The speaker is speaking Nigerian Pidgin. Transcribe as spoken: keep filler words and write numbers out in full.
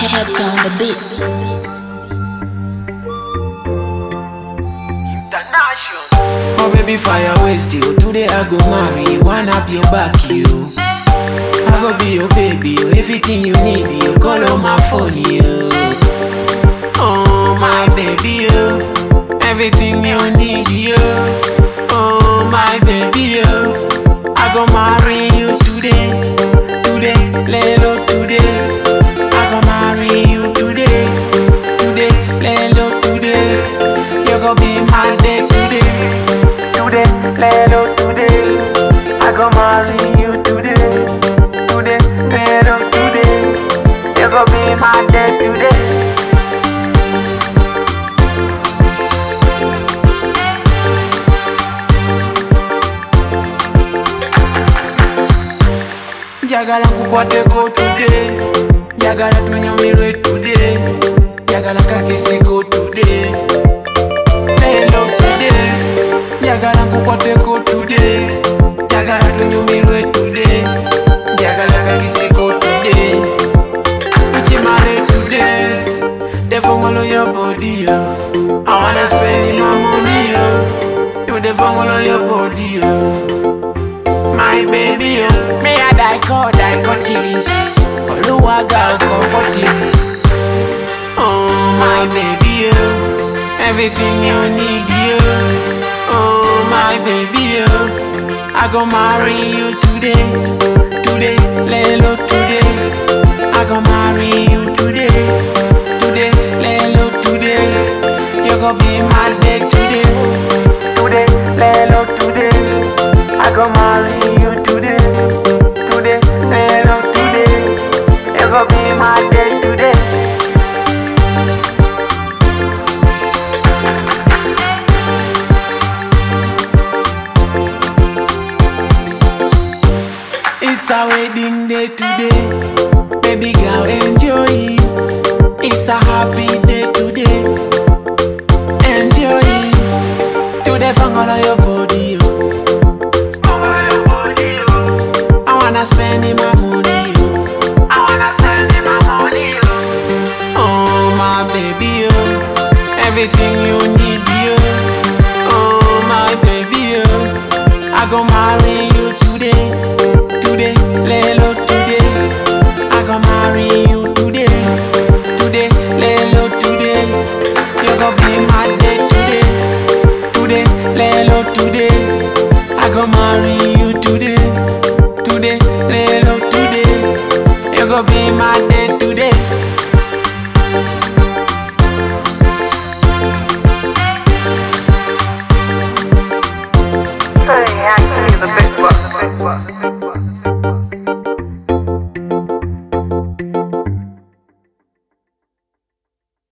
Head on the beat. Oh baby, fire waste you. Today I go marry you, one up your back you. I go be your baby, you. Everything you need, you. Call on my phone, you. Oh my baby, you. Everything you need, you. Oh my baby, you. I go marry you today, today, lelo today. I go marry you today, today, lelo today. You go be my day today, today, lelo today. I go marry you today, today, lelo today. You go be my day today. Jagala kukwateko today, jagala tunyumirwe today, jagala kakisiko today, lelo today, jagala kukwateko today, jagala tunyumirwe today, jagala kakisiko today, uchimale today, they follow your body, yo. I wanna spend my money, yo. You they follow your body, yo. My baby, oh, me a die call, die continue. Oluwa girl comforting. Oh, my baby, oh, everything you need, you. Oh, my baby, oh, I go marry you today, today, lelo today. I go marry you today, today, lelo today. You go be my day today, today, lelo today. I go marry you today, today, hello today. You go be my day today. It's a wedding day today, baby girl enjoy. It's a happy day today, enjoy. Today fangala your body, yo. I wanna spend my money, yo. I wanna spend my money, yo. Oh my baby, yo. Everything you need, yo. Oh my baby, yo. I go marry you today, today, lelo today. I go marry you today, today, lelo today. You go be my day today, today, lelo today. I go marry you today, today, lelo today. You go be my day today. Hey, I see the big bucks, big bucks.